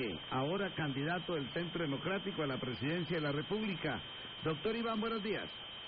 Duque, ahora candidato del Centro Democrático a la presidencia de la República. Doctor Iván, buenos días.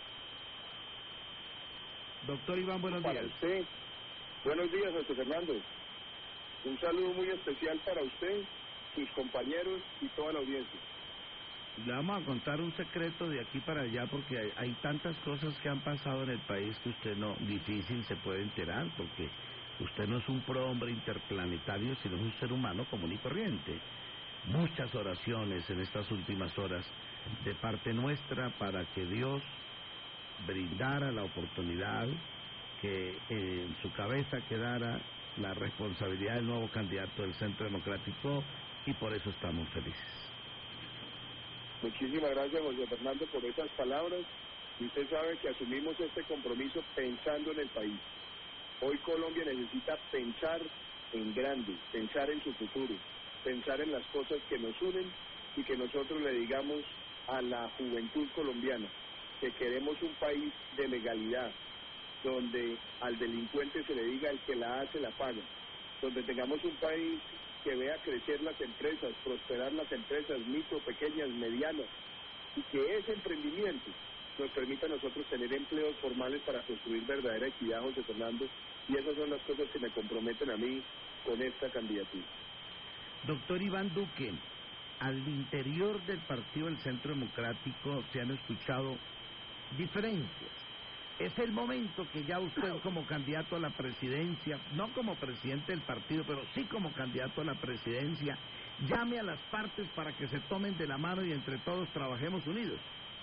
Doctor Iván, buenos días. Para usted, buenos días, José Fernando. Un saludo muy especial para usted, sus compañeros y toda la audiencia. Le vamos a contar un secreto de aquí para allá porque hay tantas cosas que han pasado en el país que usted no, difícil se puede enterar porque usted no es un prohombre interplanetario, sino es un ser humano común y corriente. Muchas oraciones en estas últimas horas de parte nuestra para que Dios brindara la oportunidad que en su cabeza quedara la responsabilidad del nuevo candidato del Centro Democrático y por eso estamos felices. Muchísimas gracias, José Fernando, por esas palabras. Y usted sabe que asumimos este compromiso pensando en el país. Hoy Colombia necesita pensar en grande, pensar en su futuro, pensar en las cosas que nos unen y que nosotros le digamos a la juventud colombiana que queremos un país de legalidad, donde al delincuente se le diga el que la hace la paga, donde tengamos un país que vea crecer las empresas, prosperar las empresas micro, pequeñas, medianas, y que ese emprendimiento nos permita a nosotros tener empleos formales para construir verdadera equidad, José Fernando, y esas son las cosas que me comprometen a mí con esta candidatura. Doctor Iván Duque, al interior del Partido del Centro Democrático se han escuchado diferencias. Es el momento que ya usted como candidato a la presidencia, no como presidente del partido, pero sí como candidato a la presidencia, llame a las partes para que se tomen de la mano y entre todos trabajemos unidos.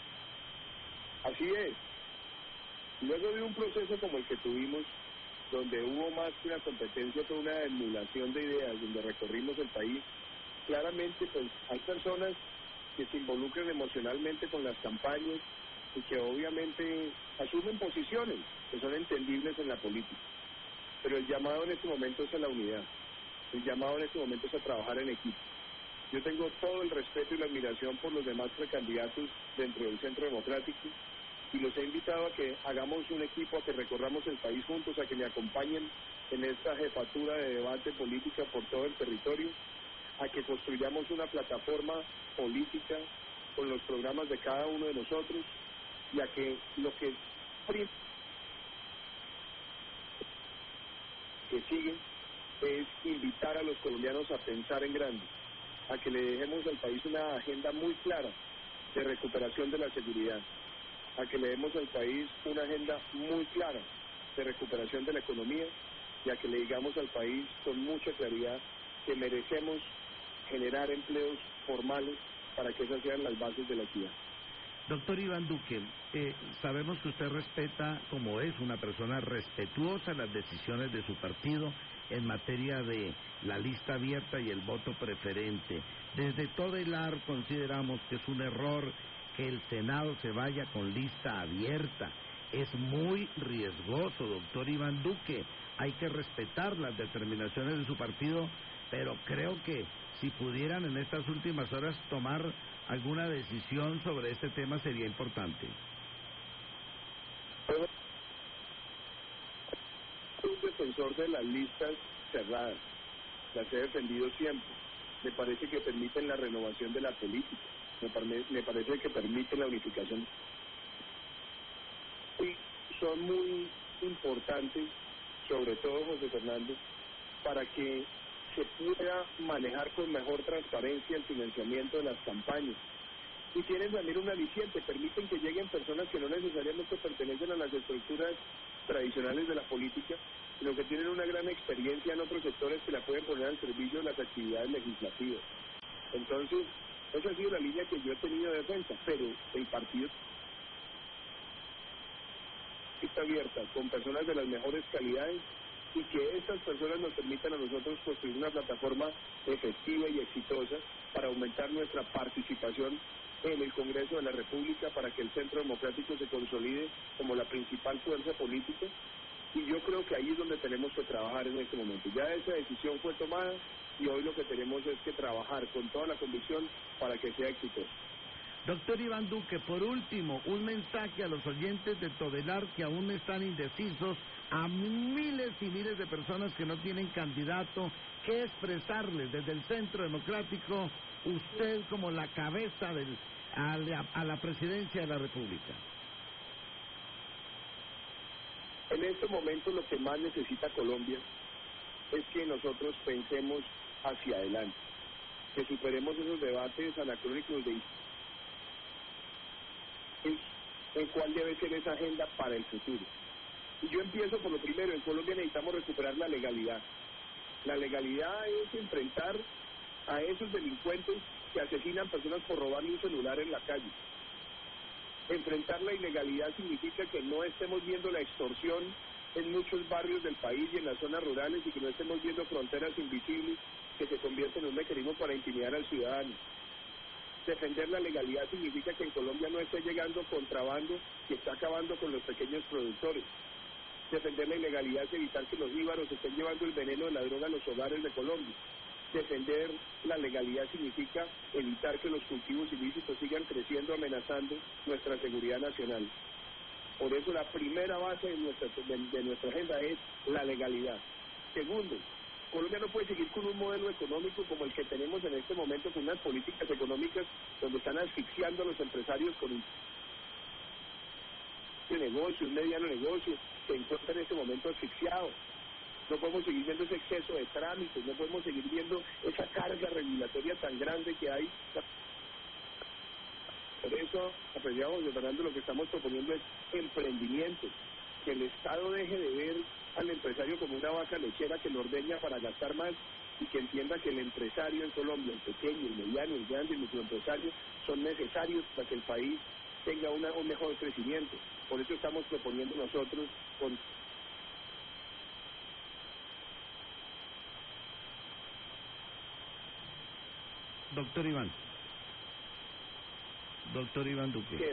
Así es. Luego de un proceso como el que tuvimos, donde hubo más que una competencia, fue una emulación de ideas, donde recorrimos el país, claramente pues hay personas que se involucran emocionalmente con las campañas y que obviamente asumen posiciones que son entendibles en la política. Pero el llamado en este momento es a la unidad, el llamado en este momento es a trabajar en equipo. Yo tengo todo el respeto y la admiración por los demás precandidatos dentro del Centro Democrático y los he invitado a que hagamos un equipo, a que recorramos el país juntos, a que me acompañen en esta jefatura de debate política por todo el territorio, a que construyamos una plataforma política con los programas de cada uno de nosotros y a que lo que sigue es invitar a los colombianos a pensar en grande, a que le dejemos al país una agenda muy clara de recuperación de la seguridad, a que le demos al país una agenda muy clara de recuperación de la economía y a que le digamos al país con mucha claridad que merecemos generar empleos formales para que esas sean las bases de la equidad. Doctor Iván Duque, sabemos que usted respeta, como es una persona respetuosa, las decisiones de su partido en materia de la lista abierta y el voto preferente. Desde Todelar consideramos que es un error que el Senado se vaya con lista abierta. Es muy riesgoso, doctor Iván Duque. Hay que respetar las determinaciones de su partido, pero creo que si pudieran en estas últimas horas tomar alguna decisión sobre este tema sería importante. Soy un defensor de las listas cerradas, las he defendido siempre. Me parece que permiten la renovación de la política, me parece que permiten la unificación. Y son muy importantes, sobre todo, José Fernando, para que se pueda manejar con mejor transparencia el financiamiento de las campañas. Y tienen también un aliciente, permiten que lleguen personas que no necesariamente pertenecen a las estructuras tradicionales de la política, sino que tienen una gran experiencia en otros sectores que la pueden poner al servicio de las actividades legislativas. Entonces, esa ha sido la línea que yo he tenido de defensa, pero el partido está abierta, con personas de las mejores calidades, y que estas personas nos permitan a nosotros construir una plataforma efectiva y exitosa para aumentar nuestra participación en el Congreso de la República, para que el Centro Democrático se consolide como la principal fuerza política, y yo creo que ahí es donde tenemos que trabajar en este momento. Ya esa decisión fue tomada y hoy lo que tenemos es que trabajar con toda la convicción para que sea exitoso. Doctor Iván Duque, por último, un mensaje a los oyentes de Todelar que aún están indecisos, a miles y miles de personas que no tienen candidato. ¿Qué expresarles desde el Centro Democrático, usted como la cabeza a la presidencia de la República? En este momento lo que más necesita Colombia es que nosotros pensemos hacia adelante, que superemos esos debates anacrónicos de en cuál debe ser esa agenda para el futuro. Y yo empiezo por lo primero. En Colombia necesitamos recuperar la legalidad. La legalidad es enfrentar a esos delincuentes que asesinan personas por robarle un celular en la calle. Enfrentar la ilegalidad significa que no estemos viendo la extorsión en muchos barrios del país y en las zonas rurales, y que no estemos viendo fronteras invisibles que se convierten en un mecanismo para intimidar al ciudadano. Defender la legalidad significa que en Colombia no esté llegando contrabando que está acabando con los pequeños productores. Defender la ilegalidad es evitar que los jíbaros estén llevando el veneno de la droga a los hogares de Colombia. Defender la legalidad significa evitar que los cultivos ilícitos sigan creciendo, amenazando nuestra seguridad nacional. Por eso la primera base de nuestra agenda es la legalidad. Segundo, Colombia no puede seguir con un modelo económico como el que tenemos en este momento, con unas políticas económicas donde están asfixiando a los empresarios con un negocio, un mediano negocio, se encuentra en este momento asfixiado. No podemos seguir viendo ese exceso de trámites, no podemos seguir viendo esa carga regulatoria tan grande que hay. Por eso, apreciado José Fernando, lo que estamos proponiendo es emprendimiento, que el Estado deje de ver al empresario como una vaca lechera que lo ordeña para gastar más, y que entienda que el empresario en Colombia, el pequeño, el mediano, el grande, el microempresario, son necesarios para que el país tenga un mejor crecimiento. Por eso estamos proponiendo nosotros con... Doctor Iván Duque.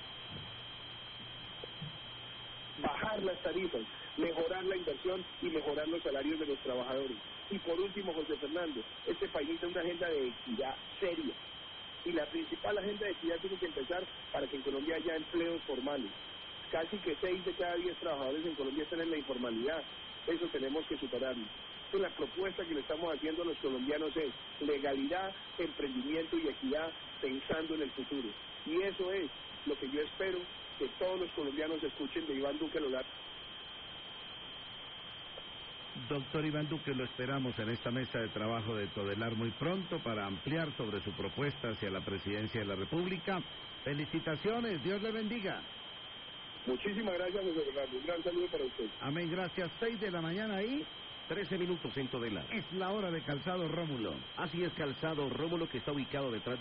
Bajar las tarifas, mejorar la inversión y mejorar los salarios de los trabajadores. Y por último, José Fernando, este país necesita una agenda de equidad seria. Y la principal agenda de equidad tiene que empezar para que en Colombia haya empleos formales. Casi que 6 de cada 10 trabajadores en Colombia están en la informalidad. Eso tenemos que superarlo. Entonces, la propuesta que le estamos haciendo a los colombianos es legalidad, emprendimiento y equidad pensando en el futuro. Y eso es lo que yo espero que todos los colombianos escuchen de Iván Duque a lo largo. Doctor Iván Duque, lo esperamos en esta mesa de trabajo de Todelar muy pronto para ampliar sobre su propuesta hacia la presidencia de la República. Felicitaciones, Dios le bendiga. Muchísimas gracias, José Fernando. Un gran saludo para usted. Amén, gracias. 6 de la mañana ahí. 13 minutos en Todelar. Es la hora de Calzado Rómulo. Así es, Calzado Rómulo, que está ubicado detrás de